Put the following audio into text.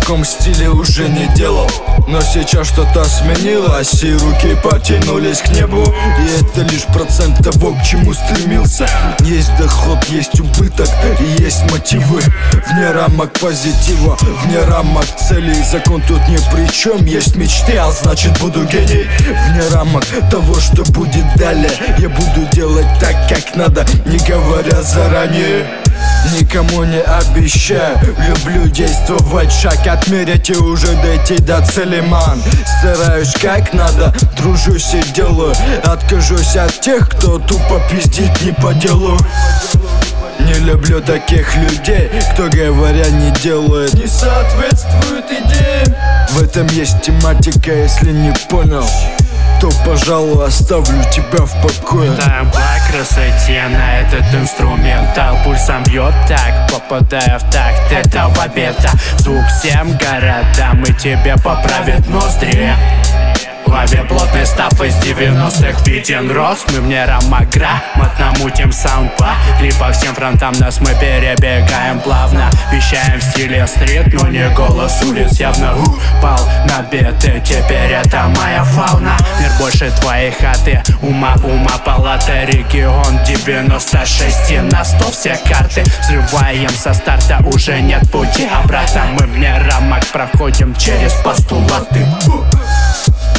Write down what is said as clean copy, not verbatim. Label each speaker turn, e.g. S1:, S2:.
S1: таком стиле уже не делал. Но сейчас что-то сменилось, и руки потянулись к небу. И это лишь процент того, к чему стремился. Есть доход, есть убыток и есть мотивы. Вне рамок позитива, вне рамок целей. Закон тут ни при чем, есть мечты, а значит буду гений. Вне рамок того, что будет далее, я буду делать так, как надо, не говоря заранее. Никому не обещаю, люблю действовать, шаг отмерить и уже дойти до цели, ман. Стараюсь как надо, дружусь и делаю. Откажусь от тех, кто тупо пиздит не по делу. Не люблю таких людей, кто говоря не делает, не соответствует идеям. В этом есть тематика, если не понял, то, пожалуй, оставлю тебя в покое.
S2: Даем по красоте на этот инструментал. Пульсом бьет так, попадая в такт этого бета. Звук всем городам и тебе поправит ноздри. В голове плотный став из 90-х виден рост. Мы вне рамок грамотно мутим саунд по клипа. Всем фронтам нас мы перебегаем плавно. Вещаем в стиле стрит, но не голос улиц. Явно упал на биты, теперь это моя фауна. Мир больше твоей хаты, ума палата. Регион 96 на 100 все карты. Взрываем со старта, уже нет пути обратно. Мы вне рамок проходим через постулаты.